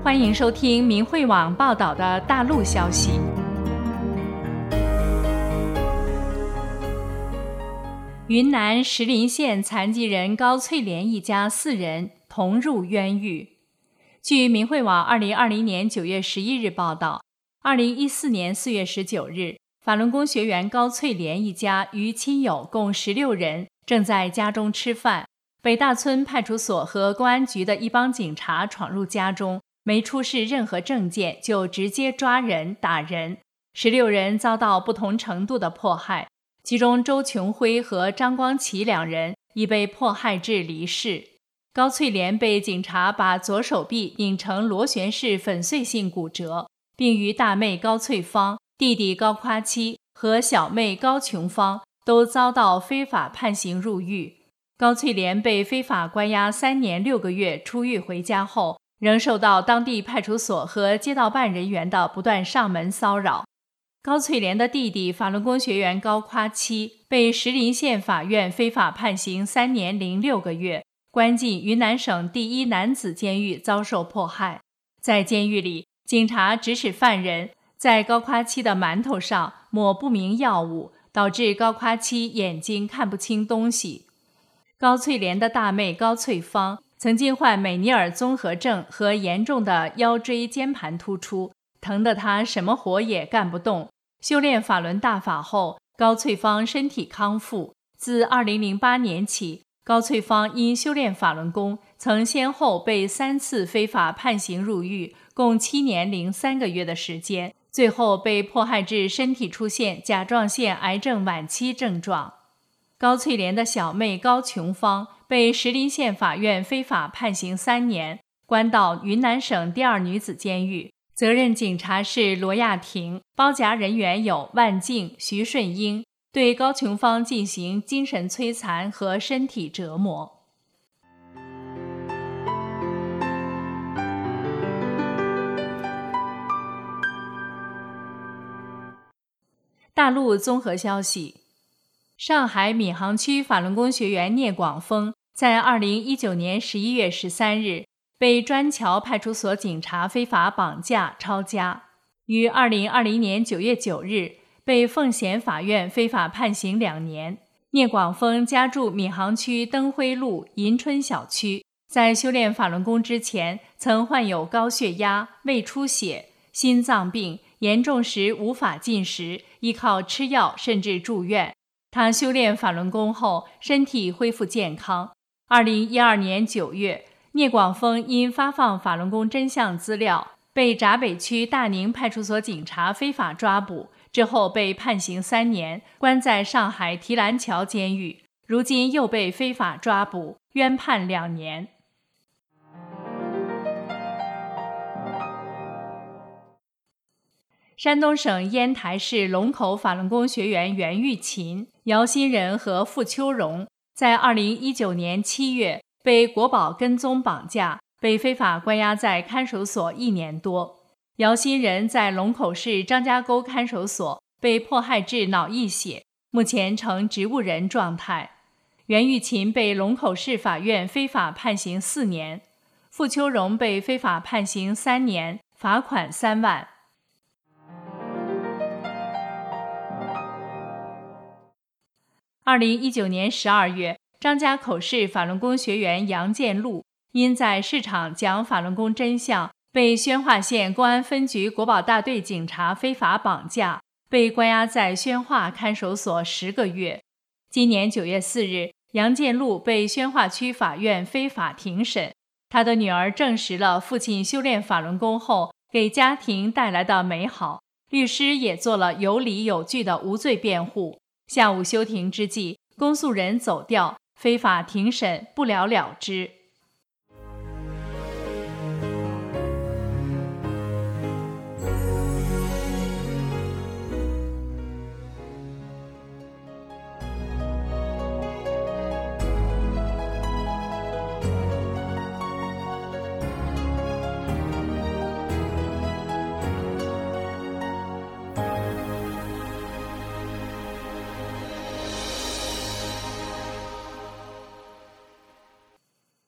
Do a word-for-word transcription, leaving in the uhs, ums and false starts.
欢迎收听明慧网报道的大陆消息。云南石林县残疾人高翠莲一家四人同入冤狱。据明慧网二零二零年九月十一日报道，二零一四年四月十九日，法轮功学员高翠莲一家与亲友共十六人正在家中吃饭，北大村派出所和公安局的一帮警察闯入家中，没出示任何证件就直接抓人打人，十六人遭到不同程度的迫害，其中周琼辉和张光启两人已被迫害至离世。高翠莲被警察把左手臂拧成螺旋式粉碎性骨折，并与大妹高翠芳、弟弟高夸七和小妹高琼芳都遭到非法判刑入狱。高翠莲被非法关押三年六个月出狱回家后，仍受到当地派出所和街道办人员的不断上门骚扰。高翠莲的弟弟法轮功学员高夸七被石林县法院非法判刑三年零六个月，关进云南省第一男子监狱遭受迫害。在监狱里，警察指使犯人在高夸七的馒头上抹不明药物，导致高夸七眼睛看不清东西。高翠莲的大妹高翠芳曾经患美尼尔综合症和严重的腰椎间盘突出，疼得她什么活也干不动。修炼法轮大法后，高翠芳身体康复。自二零零八年起，高翠芳因修炼法轮功，曾先后被三次非法判刑入狱，共七年零三个月的时间，最后被迫害至身体出现甲状腺癌症晚期症状。高翠莲的小妹高琼芳被石林县法院非法判刑三年，关到云南省第二女子监狱，责任警察是罗亚婷，包夹人员有万静、徐顺英，对高琼芳进行精神摧残和身体折磨。大陆综合消息，上海闵行区法轮功学员聂广峰在二零一九年十一月十三日被砖桥派出所警察非法绑架抄家，于二零二零年九月九日被奉贤法院非法判刑两年。聂广峰家住闵行区灯辉路银春小区，在修炼法轮功之前，曾患有高血压、胃出血、心脏病，严重时无法进食，依靠吃药甚至住院。他修炼法轮功后，身体恢复健康。二零一二年九月，聂广峰因发放法轮功真相资料，被闸北区大宁派出所警察非法抓捕，之后被判刑三年，关在上海提篮桥监狱，如今又被非法抓捕，冤判两年。山东省烟台市龙口法轮功学员袁玉琴、姚新仁和傅秋荣在二零一九年七月被国保跟踪绑架，被非法关押在看守所一年多。姚新仁在龙口市张家沟看守所被迫害致脑溢血，目前呈植物人状态。袁玉琴被龙口市法院非法判刑四年，傅秋荣被非法判刑三年，罚款三万。二零一九年十二月，张家口市法轮功学员杨建禄因在市场讲法轮功真相，被宣化县公安分局国保大队警察非法绑架，被关押在宣化看守所十个月。今年九月四日，杨建禄被宣化区法院非法庭审。他的女儿证实了父亲修炼法轮功后给家庭带来的美好，律师也做了有理有据的无罪辩护。下午休庭之际，公诉人走掉，非法庭审不了了之。